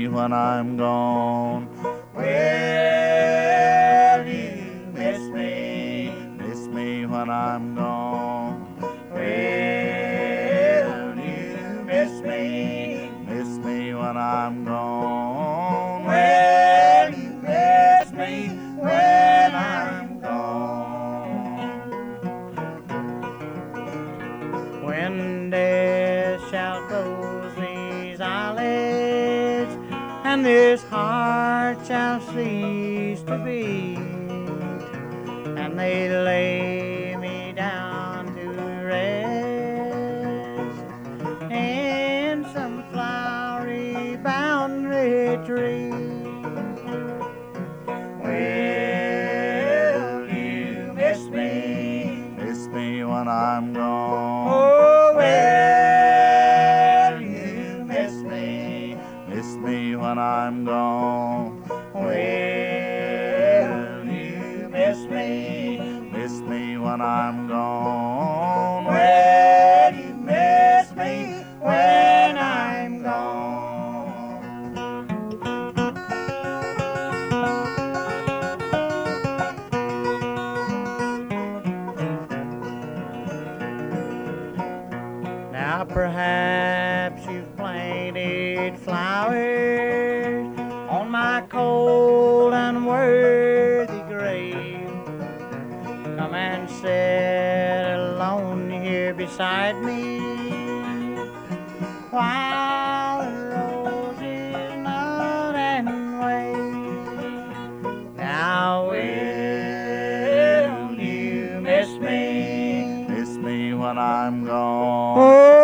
when I'm gone? Will you miss me? Miss me when I'm gone? Will you miss me? Miss me when I'm gone? Will you miss me when I'm gone? When death shall close these eyelids and this heart shall cease to beat, and they lay me down to rest in some flowery bound retreat, will you miss me? Miss me when I'm gone? Oh, will you miss me? Miss me when I'm gone? Will you miss me? Miss me when I'm gone? Will you miss me when I'm gone? Now perhaps you've planted flowers on my cold and worthy grave. Come and sit alone here beside me while the roses nod and wave. Now will you miss me? Miss me when I'm gone? Oh,